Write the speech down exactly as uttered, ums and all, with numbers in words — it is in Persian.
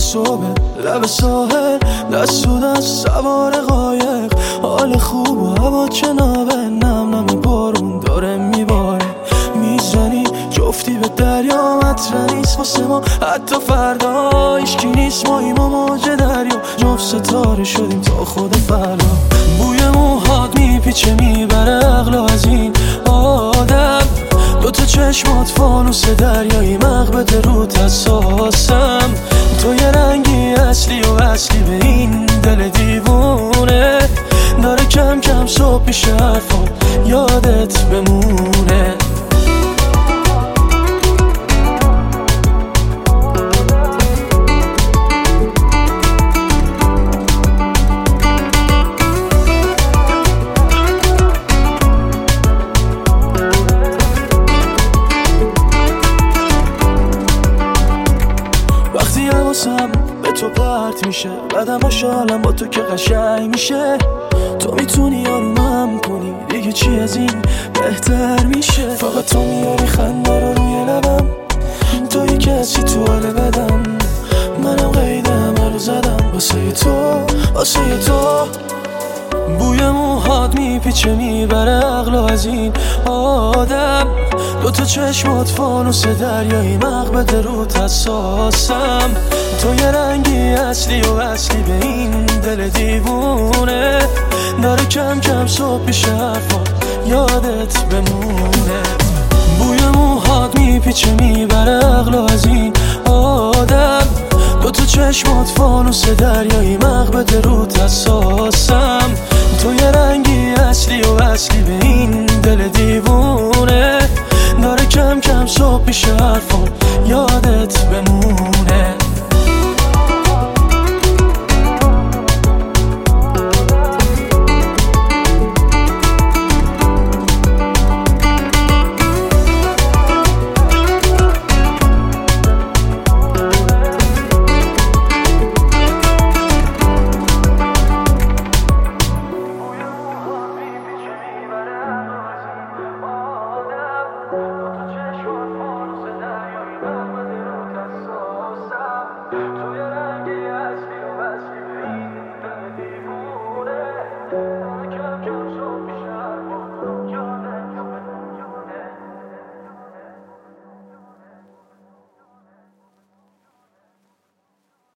صبح لب ساحل، دست تو دست سوار قایق، حال خوب و هوا جنابه، نم نم بارون داره میباره، میزنی جفتی به دریا، مطرح نیست واسه ما حتی فردا، هیچکی نیست ماییم و موج دریا، جفت ستاره شدیم تا خود فردا. بوی موهات میپیچه میبره عقلو از این آدم، دوتا چشمات فانوس دریایی، مغبت رود حساسم، تو یه رنگی اصلی و اصلی به این دل دیوونه، داره کم کم صبح میشه حرفا یادت بمونه. وقتی حواسم به تو پرت میشه، بعدم حالم با تو که قشنگ میشه، تو میتونی آرومم کنی، دیگه چی از این بهتر میشه، فقط تو میاری خنده رو روی لبم، توی کسی تو حال بدم، منم قید همه رو زدم واسه تو واسه تو. بوی موهات میپیچه میبره عقلو از این آدم، دوتا چشمات فانوس دریایی، مغبت رود حساسم، تو یه رنگی اصلی و اصلی به این دل دیوونه، داره کم کم صبح میشه حرفا یادت بمونه. بوی موهات میپیچه میبره عقلو از این آدم، دوتا چشمات فانوس دریایی، مغبت رود حساسم، تو یه رنگی اصلی و اصلی به این دل دیوونه، داره کم کم صبح میشه حرفا یادت بمونه.